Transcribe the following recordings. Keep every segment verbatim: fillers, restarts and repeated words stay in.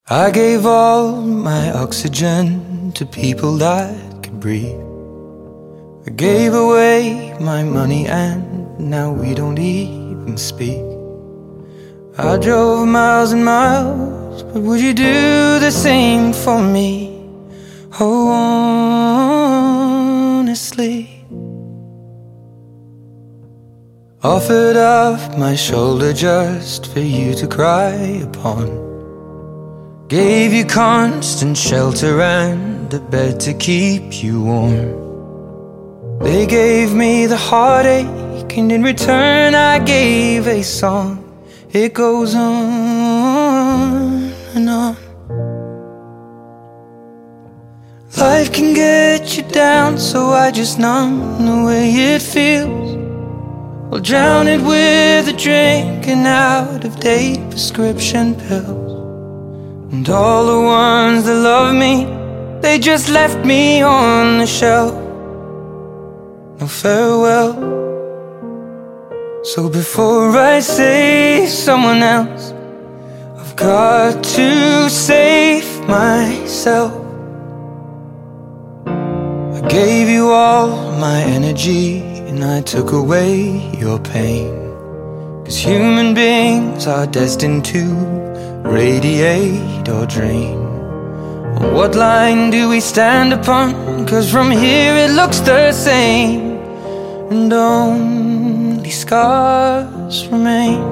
I gave all my oxygen to people that could breathe. I gave away my money and now we don't even speak. I drove miles and miles, but would you do the same for me? Oh, honestly. Offered up my shoulder just for you to cry upon. Gave you constant shelter and a bed to keep you warm. They gave me the heartache and in return I gave a song. It goes on and on. Life can get you down, so I just numb the way it feels. I'll drown it with a drink and out-of-date prescription pills. And all the ones that love me, they just left me on the shelf. No farewell. So before I save someone else, I've got to save myself. I gave you all my energy and I took away your pain. 'Cause human beings are destined to radiate or drain. What line do we stand upon? 'Cause from here it looks the same, and only scars remain.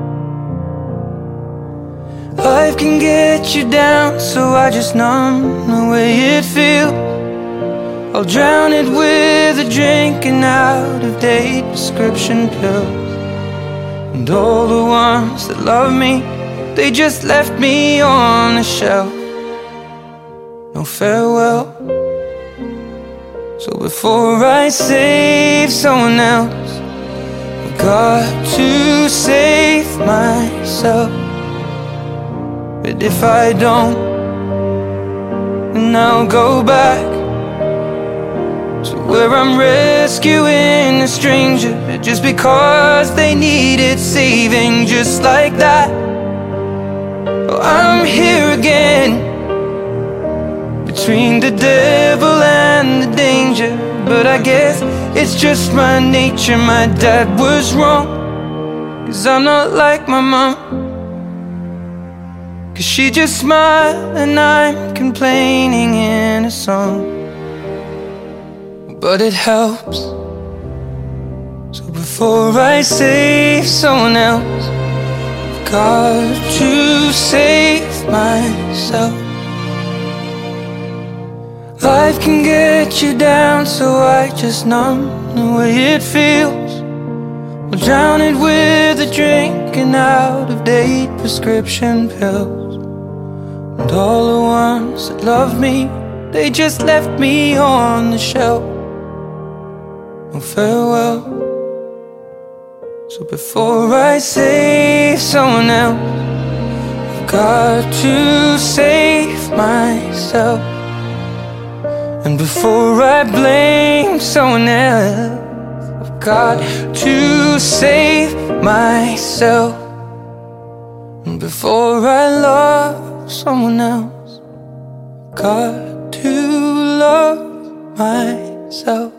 Life can get you down, so I just numb the way it feels. I'll drown it with a drink and out-of-date prescription pills. And all the ones that love me, they just left me on the shelf. No farewell. So before I save someone else, I've got to save myself. But if I don't, then I'll go back to where I'm rescuing a stranger just because they needed saving, just like that. Oh, I'm here again, between the devil and the danger. But I guess it's just my nature. My dad was wrong, 'cause I'm not like my mom. 'Cause she just smiled and I'm complaining in a song. But it helps. So before I save someone else, I've got to save myself. Life can get you down, so I just numb the way it feels. I'll drown it with a drink and out-of-date prescription pills. And all the ones that love me, they just left me on the shelf. No farewell. So before I save someone else, I've got to save myself. And before I blame someone else, I've got to save myself. And before I love someone else, I've got to love myself.